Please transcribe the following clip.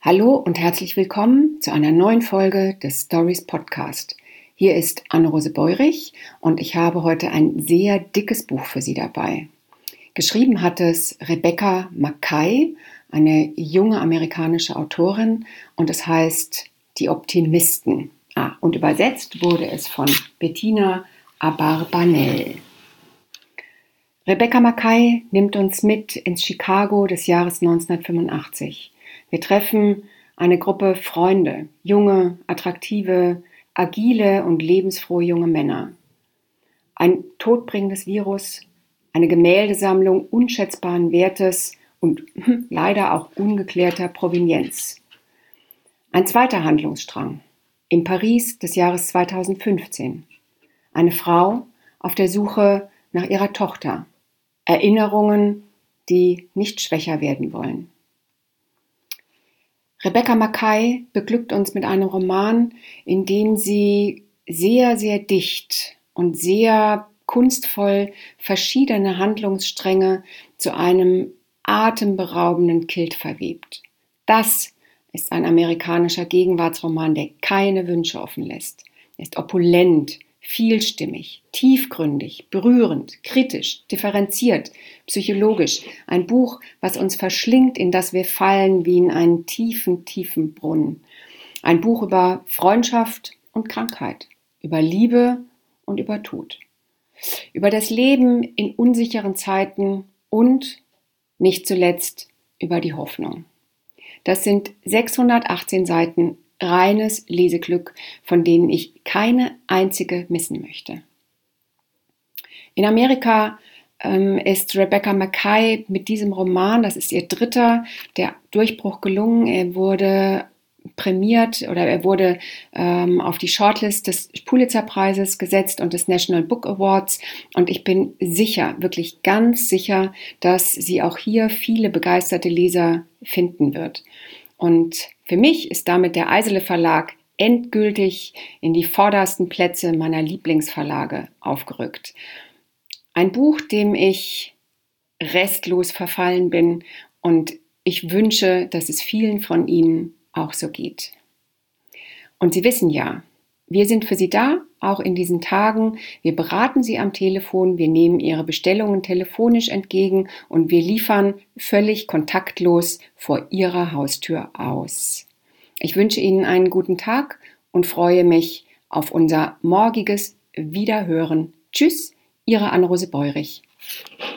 Hallo und herzlich willkommen zu einer neuen Folge des Stories Podcast. Hier ist Anne-Rose Beurich und ich habe heute ein sehr dickes Buch für Sie dabei. Geschrieben hat es Rebecca Makkai, eine junge amerikanische Autorin, und es heißt Die Optimisten. Und übersetzt wurde es von Bettina Abarbanel. Rebecca Makkai nimmt uns mit ins Chicago des Jahres 1985. Wir treffen eine Gruppe Freunde, junge, attraktive, agile und lebensfrohe junge Männer. Ein todbringendes Virus, eine Gemäldesammlung unschätzbaren Wertes und leider auch ungeklärter Provenienz. Ein zweiter Handlungsstrang in Paris des Jahres 2015. Eine Frau auf der Suche nach ihrer Tochter. Erinnerungen, die nicht schwächer werden wollen. Rebecca Makkai beglückt uns mit einem Roman, in dem sie sehr, sehr dicht und sehr kunstvoll verschiedene Handlungsstränge zu einem atemberaubenden Kilt verwebt. Das ist ein amerikanischer Gegenwartsroman, der keine Wünsche offen lässt. Er ist opulent, vielstimmig, tiefgründig, berührend, kritisch, differenziert, psychologisch. Ein Buch, was uns verschlingt, in das wir fallen wie in einen tiefen, tiefen Brunnen. Ein Buch über Freundschaft und Krankheit, über Liebe und über Tod. Über das Leben in unsicheren Zeiten und, nicht zuletzt, über die Hoffnung. Das sind 618 Seiten reines Leseglück, von denen ich keine einzige missen möchte. In Amerika ist Rebecca Makkai mit diesem Roman, das ist ihr dritter, der Durchbruch gelungen. Er wurde prämiert oder er wurde auf die Shortlist des Pulitzer-Preises gesetzt und des National Book Awards. Und ich bin sicher, wirklich ganz sicher, dass sie auch hier viele begeisterte Leser finden wird. Und für mich ist damit der Eisele Verlag endgültig in die vordersten Plätze meiner Lieblingsverlage aufgerückt. Ein Buch, dem ich restlos verfallen bin, und ich wünsche, dass es vielen von Ihnen auch so geht. Und Sie wissen ja, wir sind für Sie da, auch in diesen Tagen. Wir beraten Sie am Telefon, wir nehmen Ihre Bestellungen telefonisch entgegen und wir liefern völlig kontaktlos vor Ihrer Haustür aus. Ich wünsche Ihnen einen guten Tag und freue mich auf unser morgiges Wiederhören. Tschüss, Ihre Anne-Rose Beurich.